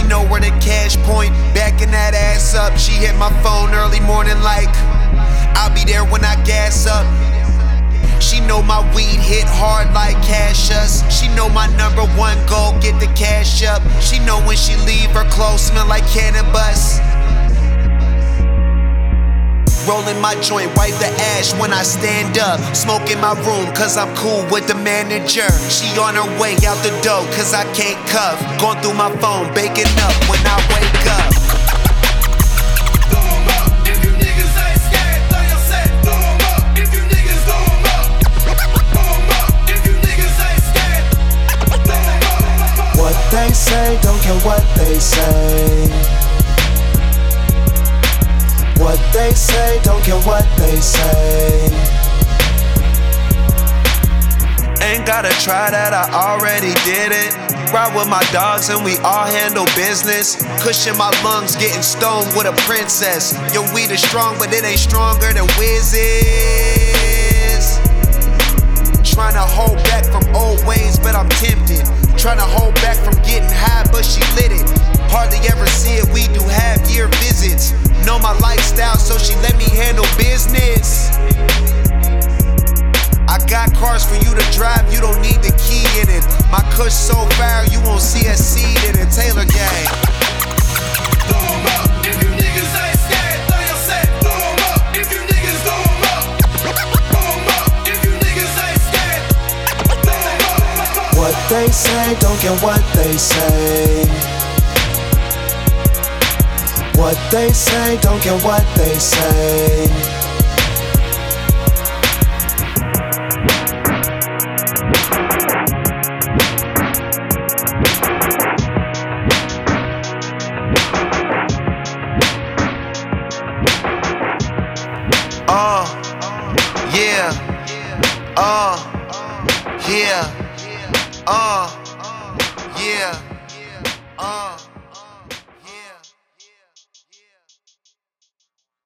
know where the cash point, backing that ass up. She hit my phone early morning like, I'll be there when I gas up. She know my weed hit hard like Cassius. She know my number one goal, get the cash up. She know when she leave, her clothes smell like cannabis. Rolling my joint, wipe the ash when I stand up. Smoke in my room cause I'm cool with the manager. She on her way out the door cause I can't cuff. Going through my phone, baking up when I wake up. Throw 'em up. If you niggas ain't scared, throw your set. Throw 'em up. If you niggas throw 'em up. Throw 'em up. If you niggas ain't scared, throw 'em up. What they say, don't care what they say. What they say, don't care what they say. Ain't gotta try that, I already did it. Ride with my dogs and we all handle business. Cushion my lungs, getting stoned with a princess. Your weed is strong, but it ain't stronger than Wiz is. Tryna hold back from old ways, but I'm tempted. Tryna hold back from getting high, but she lit it. Hardly ever see it, we do half-year visits. Know my lifestyle, so she let me handle business. I got cars for you to drive, you don't need the key in it. My kush so fire, you won't see a seed in it. Taylor gang. Throw 'em up. If you niggas ain't scared, throw your set. Throw 'em up. If you niggas throw 'em up. Throw 'em up. If you niggas ain't scared, throw 'em up. What they say, don't care what they say. What they say, don't care what they say. Yeah. Yeah. Yeah.